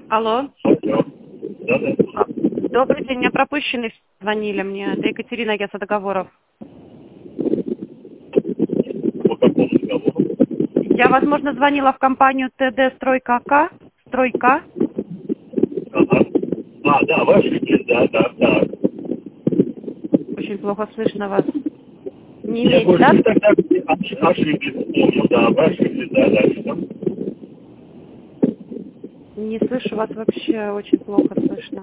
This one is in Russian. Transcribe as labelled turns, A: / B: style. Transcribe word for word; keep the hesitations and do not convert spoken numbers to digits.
A: Алло.
B: Алло. Да, да.
A: А, Добрый день, меня пропущенный звонили мне. Это Екатерина, агентство договоров.
B: По какому договору?
A: Я, возможно, звонила в компанию ТД Стройка АК. Стройка.
B: Ага. А, да, ваш клиент, да, да, да.
A: Очень плохо слышно вас. Не
B: Я
A: имеете,
B: больше
A: да?
B: не тогда ош- ошиблись, помню, да, вы ошиблись, да, дальше там.
A: Не слышу вас вообще, очень плохо слышно.